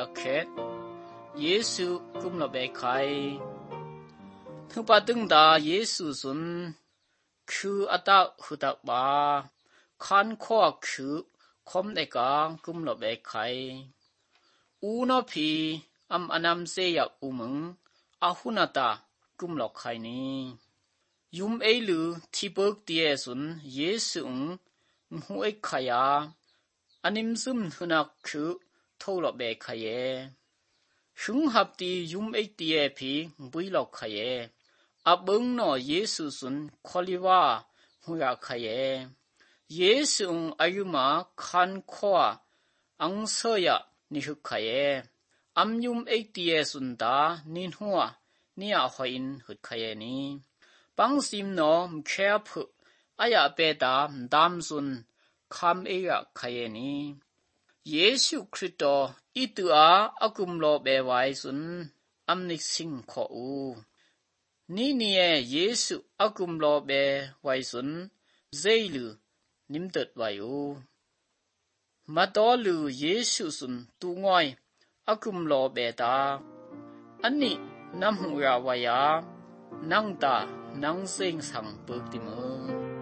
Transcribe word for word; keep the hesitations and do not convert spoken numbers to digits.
เคสเยซูกุมละเบไคทุปะตึงดาเยซูสุนคืออัตหุตักบาคันข้อคือคมในกางกุมละเบไคอูนอพีอัมอนำเซยอุมึงอาหุนาตากุมละไคนี้ยุมเอลือที่เบิกเตียสุนเยซูงหูเอกขยาอันิมซึมหุนักคือโทละเบไคเยชุงหับตียุมเอกเตียพีบุยละไคเยอับเบิงนอเยซูสุนคอลิวาหุยาไคเยเยซูงอายุมาคันข้ออังเสยนิหุไคเยอัมยุมเอกเตียสุนตานินหัวนี่อาหอยนหุดไคเยนีปังซิมนอมแคบอายาเปตามดามสุนคำเอยะไคเยนีเยซูคริสต์อิตัวอากุมโลเบไวสุนอัมนิสิงขออูนี่เนี่ยเยซูอากุมโลเบไวสุนเจลูนิมตัดไวอูมาตอลูเยซูสุนตูงอยอากุมโลเบตาอันนี้น้ำหูราวายานังตานังเซงสังเปิกติมือ